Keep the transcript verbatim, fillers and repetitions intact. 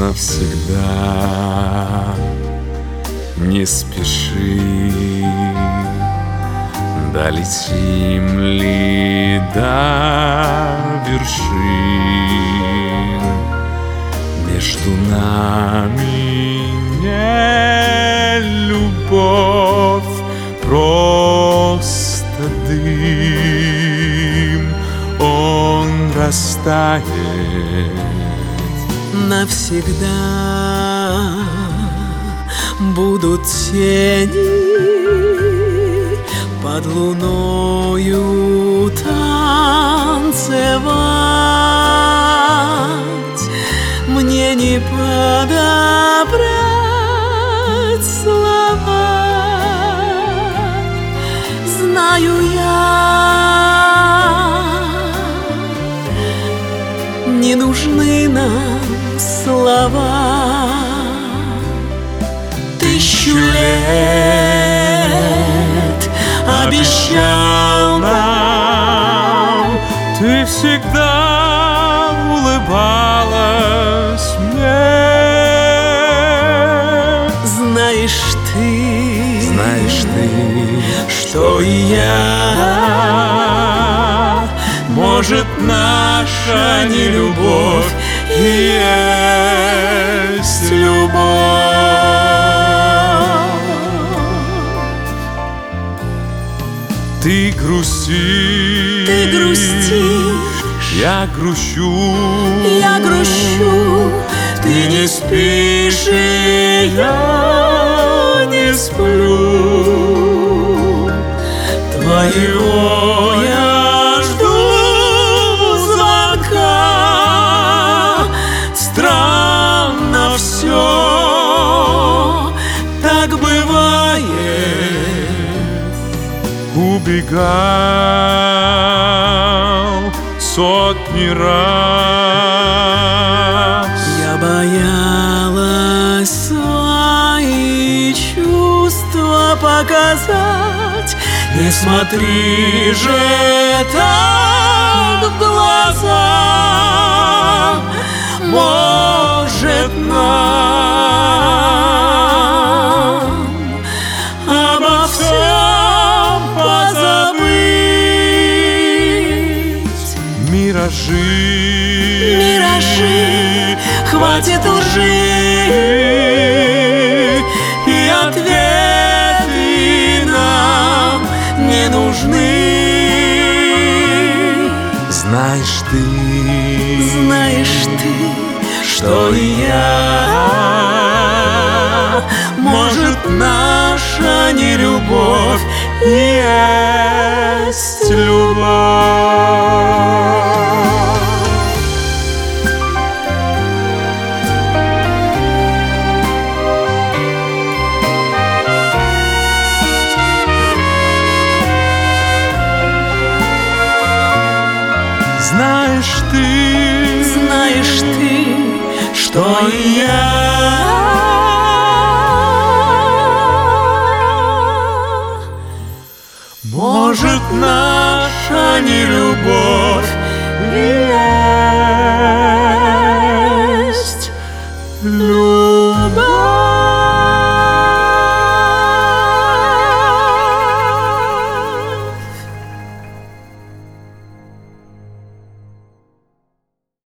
навсегда. Не спеши, долетим ли до вершин. Между нами не любовь, просто дым. Он растает навсегда. Будут тени под луною танцевать. Мне не подобрать слова, знаю я, не нужны нам слова. Тысячу лет обещал нам, ты всегда улыбалась мне. Знаешь ты, знаешь ты, что и я, может, наша нелюбовь и есть любовь. Ты грустишь, ты грустишь, я грущу, я грущу. Ты не спишь, и я не сплю. Твоего я жду звонка. Странно все, так бывает. Убегал сотни раз. Я боялась свои чувства показать. Не смотри же так в глаза. Может, нам обо всем позабыть. Миражи, Миражи, хватит лжи, и ответы нам не нужны. знаешь ты, знаешь ты, что и я, может, наша нелюбовь и есть любовь. Знаешь ты, знаешь ты, что и я, может, наша нелюбовь и есть любовь.